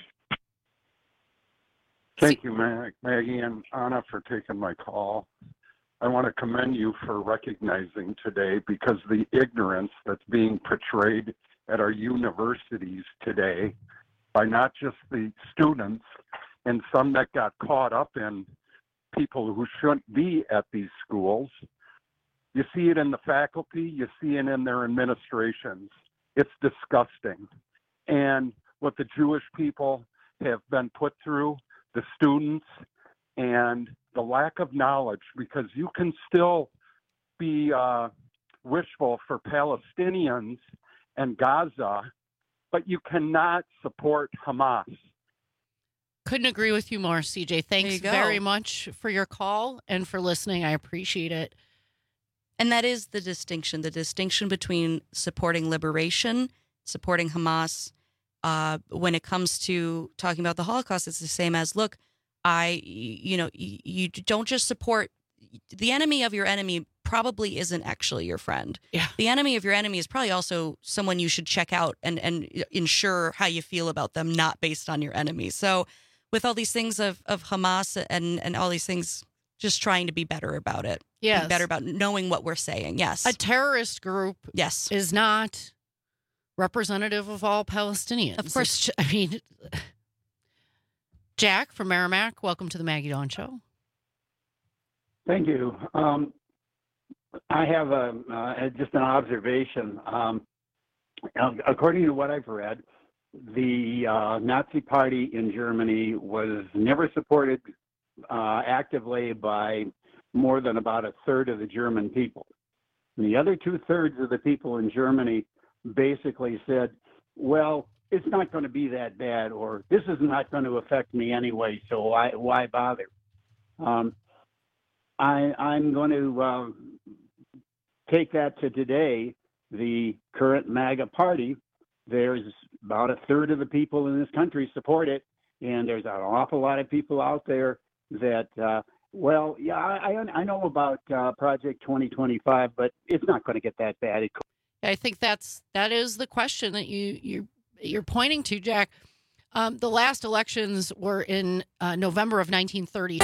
Thank you, Mag- Maggie and Anna, for taking my call. I want to commend you for recognizing today, because the ignorance that's being portrayed at our universities today by not just the students and some that got caught up in people who shouldn't be at these schools. You see it in the faculty, you see it in their administrations. It's disgusting. And what the Jewish people have been put through, the students, and the lack of knowledge, because you can still be uh, wishful for Palestinians and Gaza, but you cannot support Hamas. Couldn't agree with you more, C J. Thanks go. very much for your call and for listening. I appreciate it. And that is the distinction, the distinction between supporting liberation, supporting Hamas. Uh, when it comes to talking about the Holocaust, it's the same as, look, I, you know, you, you don't just support the enemy of your enemy probably isn't actually your friend. Yeah. The enemy of your enemy is probably also someone you should check out and, and ensure how you feel about them, not based on your enemy. So with all these things of, of Hamas and, and all these things, just trying to be better about it. Yes. Be better about knowing what we're saying. Yes. A terrorist group yes. is not representative of all Palestinians. Of course. It's, I mean, Jack from Merrimack, welcome to the Maggie Dawn Show. Thank you. Um, I have a, uh, just an observation. Um, according to what I've read, the uh, Nazi Party in Germany was never supported uh, actively by more than about a third of the German people. And the other two thirds of the people in Germany basically said, well, it's not going to be that bad, or this is not going to affect me anyway, so why, why bother? Um, I, I'm going to uh, take that to today. The current MAGA party, there's about a third of the people in this country support it, and there's an awful lot of people out there that, uh, well, yeah, I, I know about uh, Project twenty twenty-five, but it's not going to get that bad. It I think that's that is the question that you you you're pointing to, Jack. Um, the last elections were in uh, November of nineteen thirty,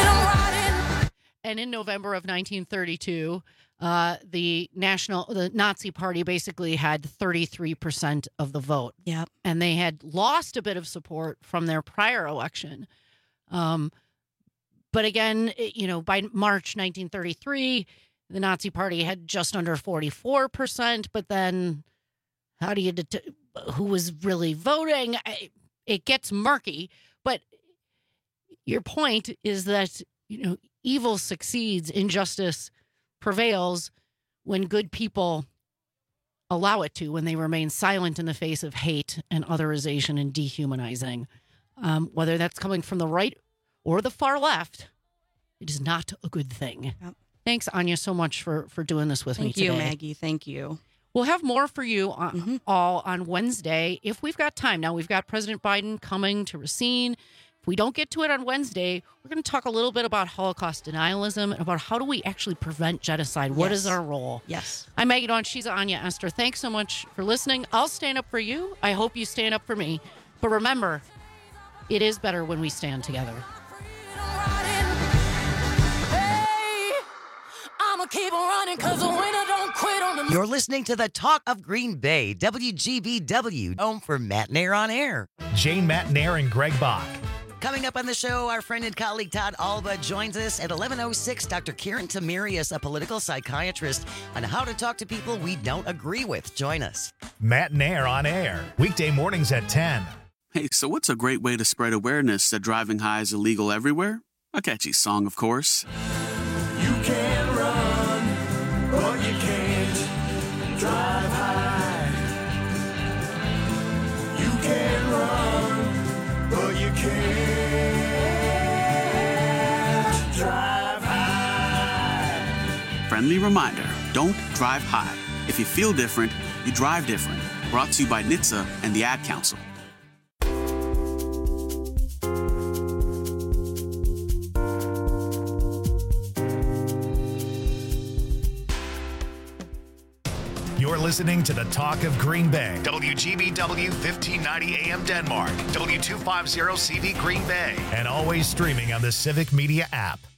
and in November of nineteen thirty-two, uh, the national the Nazi Party basically had thirty-three percent of the vote. Yep. And they had lost a bit of support from their prior election. Um, but again, you know, by March nineteen thirty-three, the Nazi Party had just under forty-four percent. But then, how do you det- who was really voting? I, it gets murky. But your point is that, you know, evil succeeds, injustice prevails when good people allow it to, when they remain silent in the face of hate and otherization and dehumanizing. Um, whether that's coming from the right or the far left, it is not a good thing. Yep. Thanks, Anya, so much for, for doing this with Thank me today. you, Maggie. Thank you. We'll have more for you on, Mm-hmm. all on Wednesday if we've got time. Now, we've got President Biden coming to Racine. If we don't get to it on Wednesday, we're going to talk a little bit about Holocaust denialism and about how do we actually prevent genocide. What Yes. is our role? Yes. I'm Maggie Dawn. She's Anya Esther. Thanks so much for listening. I'll stand up for you. I hope you stand up for me. But remember, it is better when we stand together. I'ma keep on running cause the winner don't quit on the... You're listening to the Talk of Green Bay, W G B W, home for Matt Nair on Air. Jane Matt Nair and Greg Bach. Coming up on the show, our friend and colleague Todd Alba joins us at eleven oh six. Doctor Karen Tamirius, a political psychiatrist, on how to talk to people we don't agree with. Join us. Matt Nair on Air, weekday mornings at ten. Hey, so what's a great way to spread awareness that driving high is illegal everywhere? A catchy song, of course. You can run, but you can't drive high. You can run, but you can't drive high. Friendly reminder, don't drive high. If you feel different, you drive different. Brought to you by N H T S A and the Ad Council. listening to the Talk of Green Bay. W G B W fifteen ninety A M Denmark, W two fifty C V Green Bay, and always streaming on the Civic Media app.